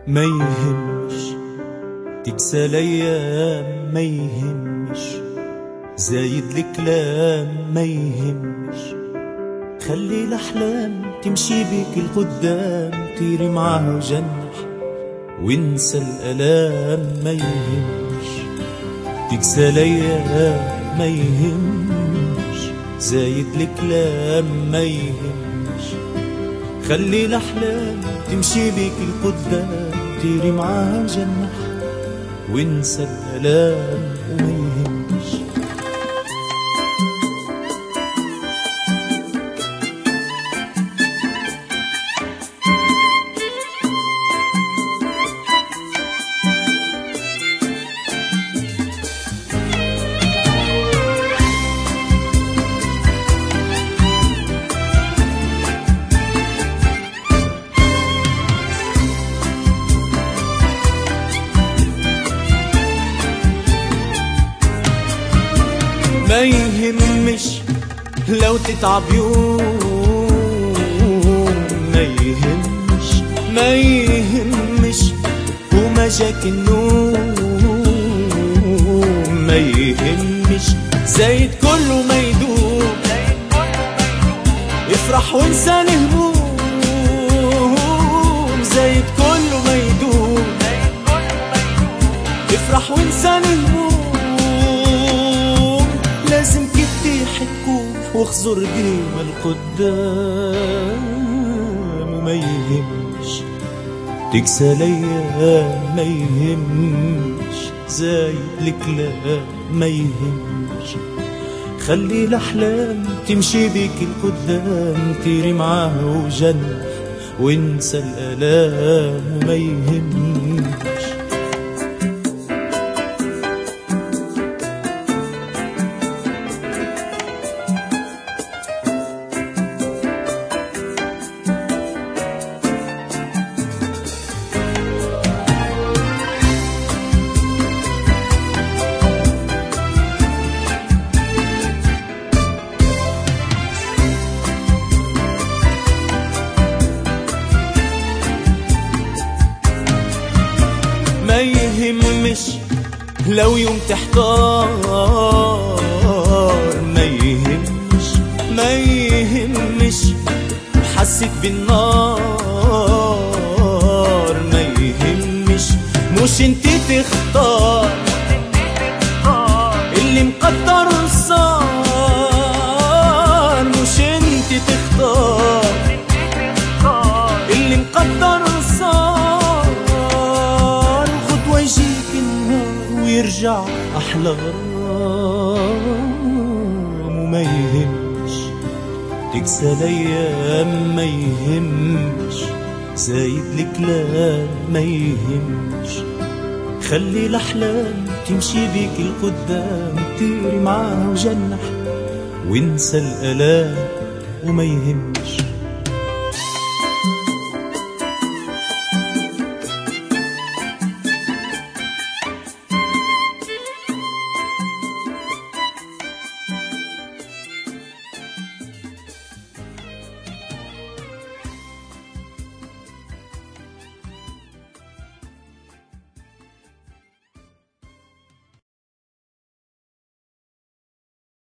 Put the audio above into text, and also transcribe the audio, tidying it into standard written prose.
ما يهمش تكسى الايام، ما يهمش زايد الكلام، ما يهمش خلي الاحلام تمشي بيك القدام، طيري معاها وجنح وانسى الالام. ما يهمش تكسى الايام، ما يهمش زايد الكلام، ما يهمش خلي الاحلام تمشي بيك القدام، طيري معاها وجنح وانسى الالام. وما يهمش ما يهمش لو تتعب يوم، ما يهمش ما يهمش وما جاك النوم، ما يهمش زايد كله ما يدوم، افرح وانسى الهموم، زايد كله ما يدوم، افرح وانسى الهموم. لازم كتي حتكوف واخزر ديما القدام. وما يهمش تكسى الايام، ما يهمش زايد الكلام، ما يهمش خلي الاحلام تمشي بيك القدام، طيري معاها وجنح وانسى الالام. وما يهمش ما يهمش لو يوم تحتار، ما يهمش ما يهمش حسيت بالنار، ما يهمش مش انت تختار اللي مقدر صار، مش انت تختار اللي مقدر ويرجع أحلى غرام. وما يهمش تكسى الأيام، ما يهمش زايد الكلام، ما يهمش خلي الأحلام تمشي بيك القدام، طيري معاها وجنح وانسى الآلام. وما يهمش